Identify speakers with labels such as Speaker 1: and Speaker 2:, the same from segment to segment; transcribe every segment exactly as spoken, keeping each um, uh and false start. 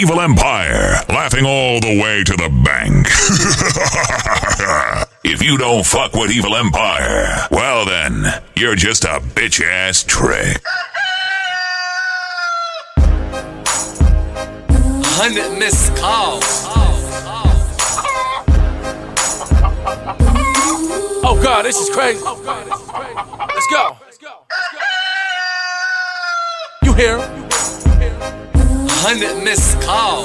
Speaker 1: Evil Empire, laughing all the way to the bank. If you don't fuck with Evil Empire, well then, you're just a bitch-ass trick.
Speaker 2: Hundred missed calls.
Speaker 3: Oh God, this is crazy. Let's go. You hear him?
Speaker 2: Hundred missed calls.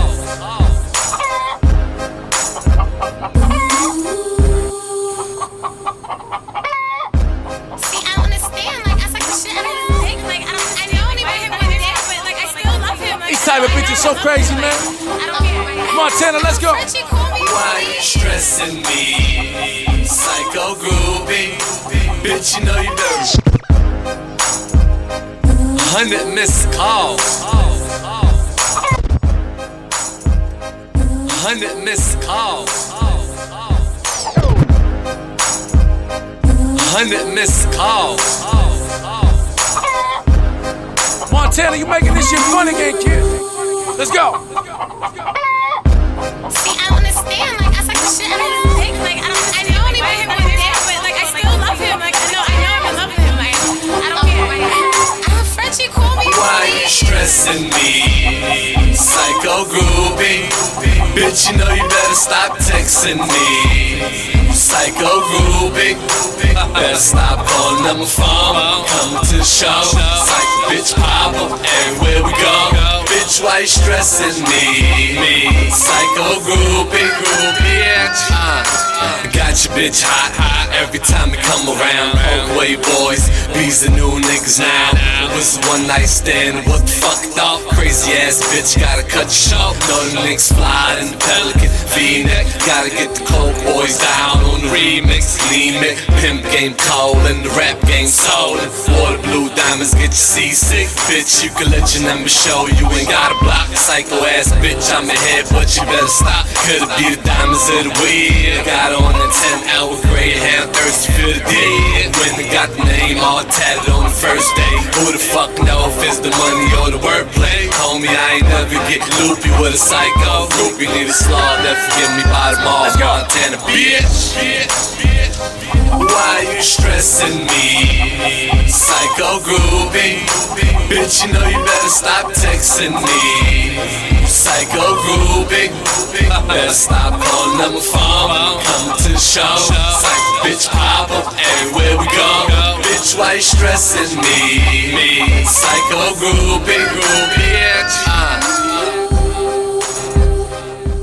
Speaker 4: See, I understand. Like, I suck the shit out of his dick. Like, I don't, I don't even hit one dick, but like, I still love him. Like,
Speaker 3: These type of bitches so crazy, man.
Speaker 4: I don't care.
Speaker 3: Montana, let's go.
Speaker 4: Frenchie, call me.
Speaker 2: Why you stressing me? Psycho groovy. Bitch, you know you dirty. Hundred missed calls. Hundred missed calls. Hundred missed calls.
Speaker 3: Montana, you making this shit fun again, kid. Let's go.
Speaker 4: See, I understand. Like, I suck the shit out of his dick. Like, I don't, I don't even hit one dick, but like, I still love him. Like, I know, I know I'm in love with him. Like, I don't care. I'm Frenchie, call me.
Speaker 2: Why you stressing me? Psycho groovy. Bitch, you know you better stop texting me. Psycho groovy. Better stop calling up my phone. Come to the show. Psycho bitch pop up everywhere we go. Bitch, why you stressing me? Me. Psycho groovy. Groovy, uh, got your bitch hot, hot every time we come around. Oakway boys, these the new niggas now. It was a one night stand, what the fuck dog? Crazy ass bitch, gotta cut you short. Know the niggas fly in the Pelican V-neck. Gotta get the cold boys down on the remix. Limit, pimp game cold and the rap game sold. Water blue diamonds get you seasick. Bitch, you can let your number show. You ain't got a block. Psycho ass bitch, I'm ahead, but you better stop. Could it be the diamonds of the weed? Got on a ten hour gray hair, thirsty for the dead. When they got the name all tatted on the first day. Who the fuck know if it's the money or the wordplay? Homie, I ain't never get loopy with a psycho. Groupie need a slaw, never forgive me by the mall. Montana, bitch. Why you stressing me? Psycho groovy. Bitch, you know you better stop texting me. Psycho groovy. Better stop calling up my phone. Come to the show. Psycho bitch pop up everywhere we go. Bitch, why you stressing me? Me. Psycho groovy. Groovy, bitch. Uh.